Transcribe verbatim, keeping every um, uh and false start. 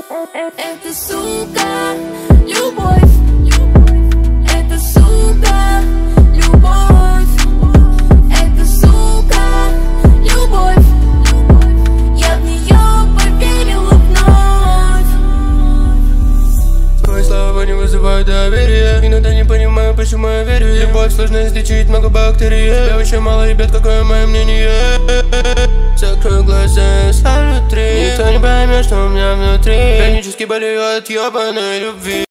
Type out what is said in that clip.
Это сука, любовь. Это сука, любовь. Это сука, любовь. Я в нее поверила вновь. Твои слова не вызывают доверия. Иногда не понимаю, почему я верю. Любовь сложно излечить, много бактерий. Я вообще мало, ребят, какое мое мнение. Закрой глаза, ставлю три. Никто не поймет, что у меня внутри. Хронически болею от ебаной любви.